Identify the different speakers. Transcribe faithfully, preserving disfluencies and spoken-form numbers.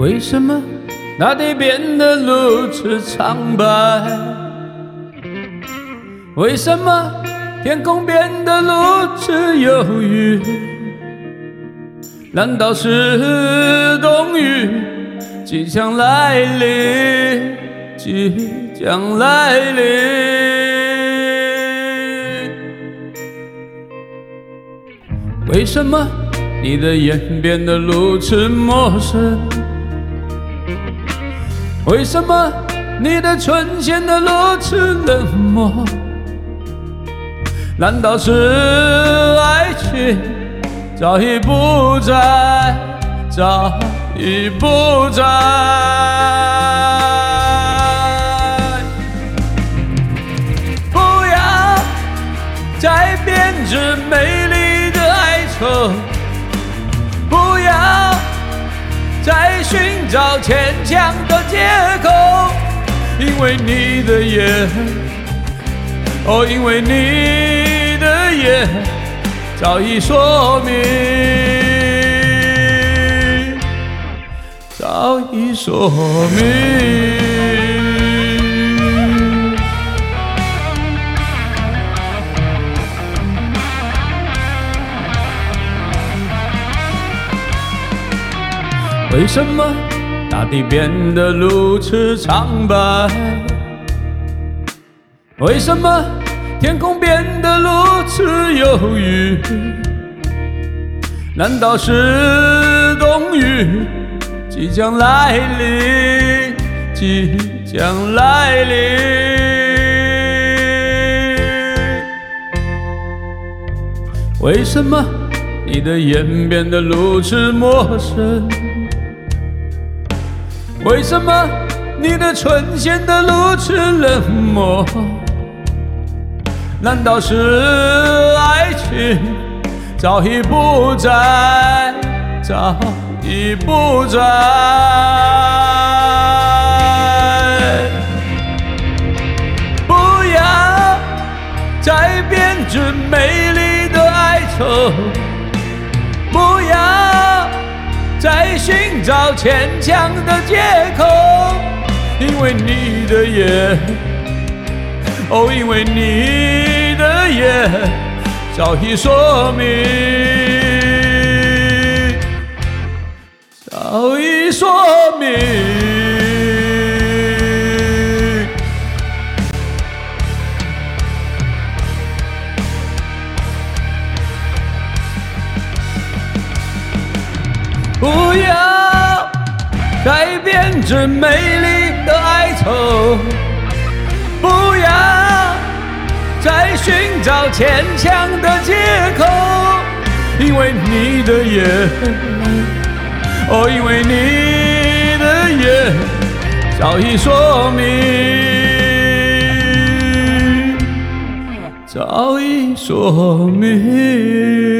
Speaker 1: 为什么大地变得如此苍白？为什么天空变得如此忧郁？难道是冬雨即将来临？即将来临？为什么你的眼变得如此陌生？为什么你的唇显得如此冷漠？难道是爱情早已不在，早已不在？不要再编织美丽的哀愁，不要再寻找牵强的借口，因为你的眼，哦，因为你的眼早已说明，早已说明。为什么大地变得如此苍白？为什么天空变得如此忧郁？难道是冬雨即将来临？即将来临？为什么你的眼变得如此陌生？为什么你的唇显得如此冷漠？难道是爱情早已不在，早已不在？不要再编织美丽的哀愁，不要再寻找牵强的借口，因为你的眼，哦，因为你的眼早已说明，早已说明。不要再编织美丽的哀愁，不要再寻找牵强的借口，因为你的眼，哦，因为你的眼早已说明，早已说明。